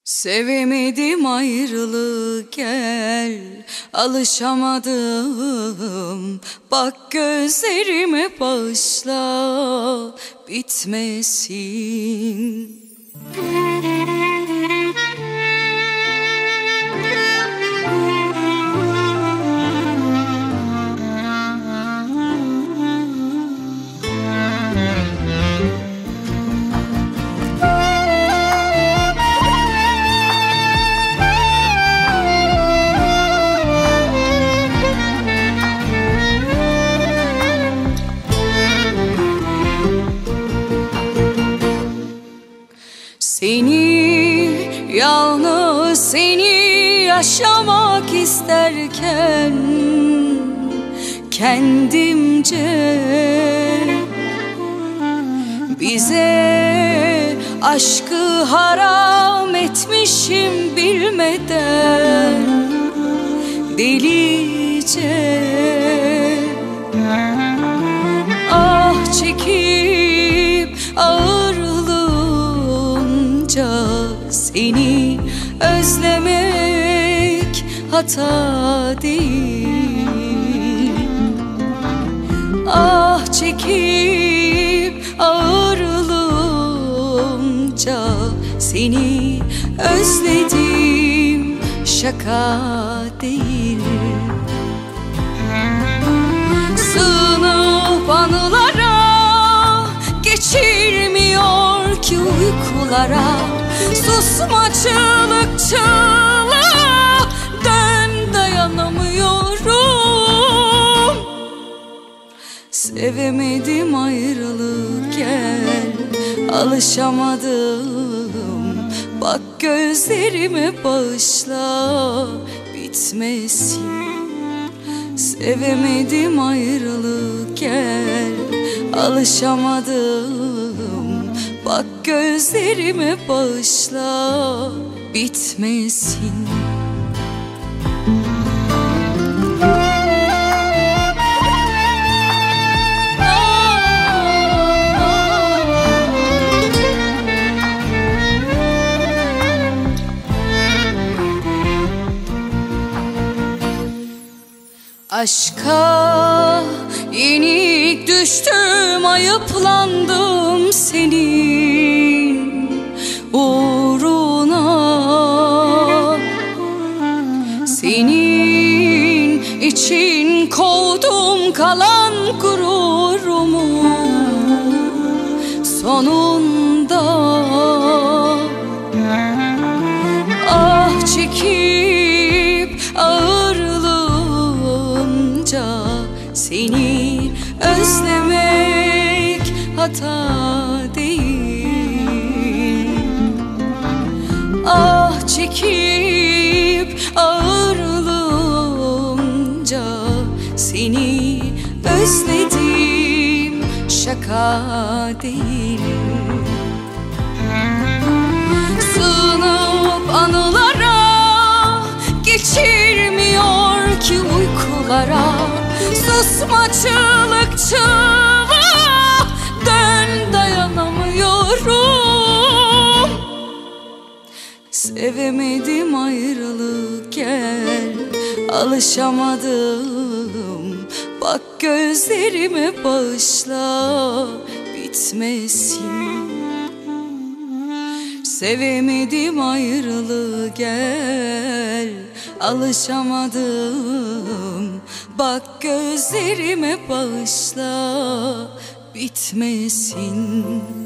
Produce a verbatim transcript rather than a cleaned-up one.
Sevemedim ayrılık gel, alışamadım. Bak gözlerime bağışla, bitmesin. Seni, yalnız seni yaşamak isterken kendimce bize aşkı haram etmişim bilmeden delice. Ah çekip ağırlığınca seni özlemek hata değil. Ah çekip ağırlığınca seni özledim, şaka değil. Sığınıp anılara, geçirmiyor ki uykulara. Susma çığlık çığlığa, dön dayanamıyorum. Sevemedim ayrılık gel, alışamadım. Bak gözlerime bağışla, bitmesin. Sevemedim ayrılık gel, alışamadım. Bak gözlerime bağışla, bitmesin. Aşka yenik düştüm, ayıplandım senin uğruna. Senin için kovdum kalan gururumu sonunda. Ah çekip ağırlığınca seni özlemek hata değil. Ah çekip ağırlığınca seni özledim, şaka değil. Sığınıp anılara, geçirmiyor ki uykulara. Susma çığlık çığlığa, dön dayanamıyorum. Sevemedim ayrılık gel, alışamadım. Bak gözlerime bağışla, bitmesin. Sevemedim ayrılık gel, alışamadım. Bak gözlerime bağışla, bitmesin.